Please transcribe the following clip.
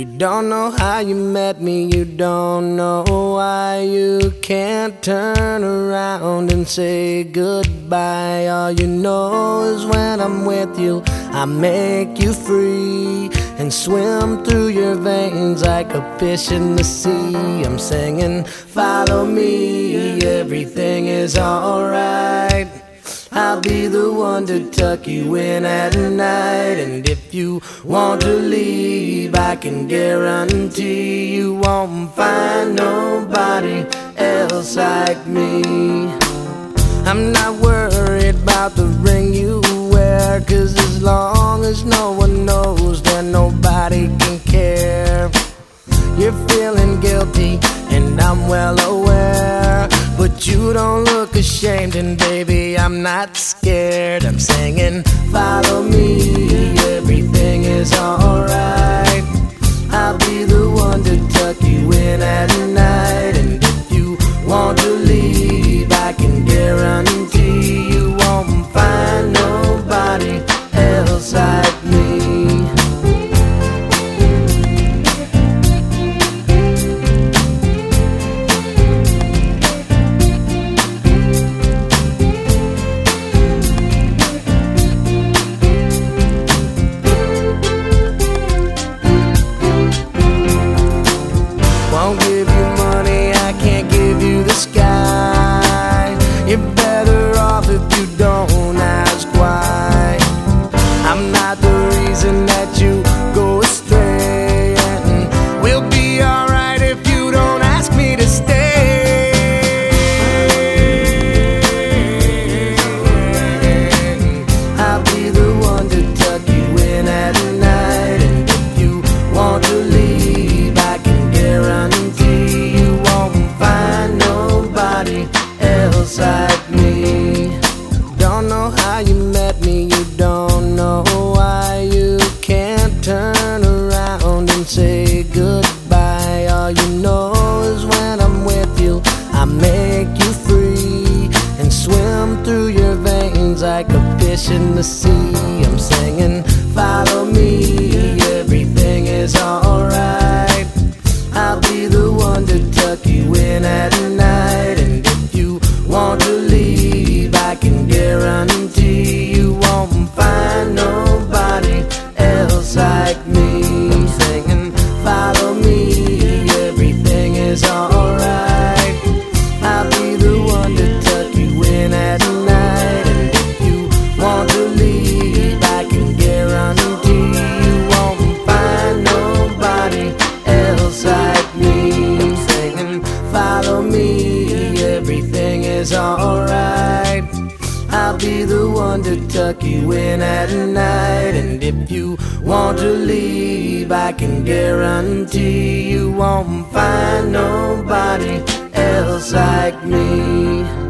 You don't know how you met me, you don't know why you can't turn around and say goodbye. All you know is when I'm with you, I make you free and swim through your veins like a fish in the sea. I'm singing, follow me, everything is alright. I'll be the one to tuck you in at night. And if you want to leave, I can guarantee you won't find nobody else like me. I'm not worried about the ring you wear, 'cause as long as no one knows, then nobody can care. You're feeling guilty and I'm well aware, but you don't look ashamed, and baby, I'm not scared. I'm singing, follow me, everything is alright. I'll be the one to tuck you in at night. And if you want to leave, I can guarantee you won't find nobody else like me. Won't give you money, I can't give you the sky. You're better off if you don't ask why. I'm not the reason that you go astray, and we'll be alright if you don't ask me to stay. I'll be the one to tuck you in at night. And if you want to leave, I can guarantee you won't find nobody else like me. Don't know how you met me, you don't know why you can't turn around and say goodbye. All you know is when I'm with you, I make you free and swim through your veins like a fish in the sea. I'm singing, follow me, everything is alright. I'll be the one to tuck you in at night. And if you want to leave, I can guarantee you won't find nobody else like me. I'm singing, follow me, everything is alright. I'll be the one to tuck you in at night. And if you want to leave, I can guarantee you won't find nobody else like me. I'm singing, follow me, everything is alright. I'll be the one to tuck you in at night. And if you want to leave, I can guarantee you won't find nobody else like me.